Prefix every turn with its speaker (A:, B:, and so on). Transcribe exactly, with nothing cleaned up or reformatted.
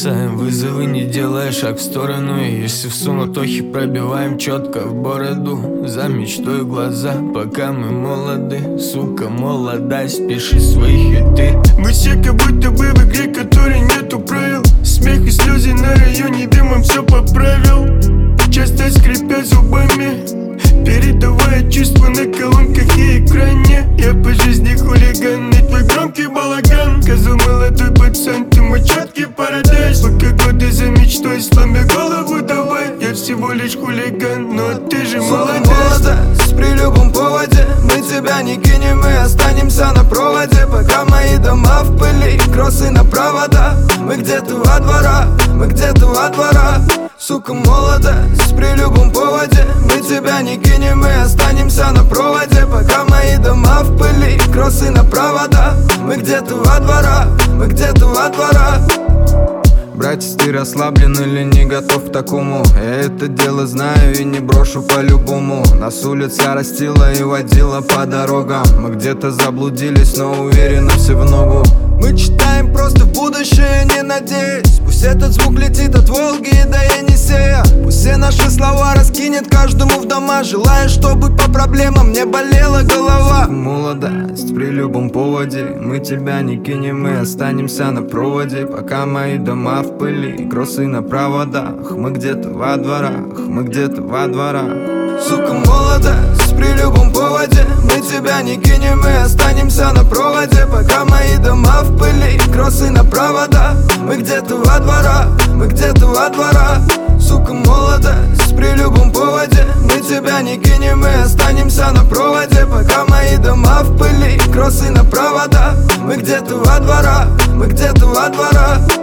A: бросаем вызовы, не делая шаг в сторону. И если в суматохе пробиваем четко в бороду, за мечтой глаза, пока мы молоды. Сука, молодость, пиши свои хиты.
B: Мы все как будто бы в игре, которой нету правил. Смех и слезы на районе, дымом все поправил. Часто скрипя зубами, передавая чувства на колонках и экране. Я по жизни хулиган, и твой громкий балаган. Козу молодой пацан, ты мой четкий парадайз. Пока годы за мечтой, сломя голову давай. Я всего лишь хулиган, но ты же молодец.
C: Молодость при любом поводе, мы тебя не кинем, мы останемся на проводе. Пока мои дома в пыли, кроссы на провода. Мы где-то во двора, мы где-то во двора. Сука, молодость при любом поводе, мы тебя не кинем, мы останемся на проводе. Пока мои дома в пыли, кроссы на провода. Мы где-то во двора, мы где-то во двора. Братец, ты расслаблен или не готов к такому? Я это дело знаю и не брошу по-любому. Нас улица растила и водила по дорогам. Мы где-то заблудились, но уверенно все в ногу. Мы читаем просто в будущее, не надеясь. Пусть этот звук летит от Волги и до Енисея. Пусть все наши слова раскинет каждому в дома. Желаю, чтобы по проблемам не болела голова. Молодость при любом поводе, мы тебя не кинем, мы останемся на проводе. Пока мои дома в пыли, кроссы на проводах. Мы где-то во дворах, мы где-то во дворах. Сука, молодость при любом поводе, мы тебя не кинем, мы останемся на проводе. Пока мои дома в пыли, кроссы на провода. Мы где-то во двора, мы где-то во двора. Сука, молодость при любом поводе, мы тебя не кинем, мы останемся на проводе. Пока мои дома в пыли, кроссы на провода. Мы где-то во двора, мы где-то во двора.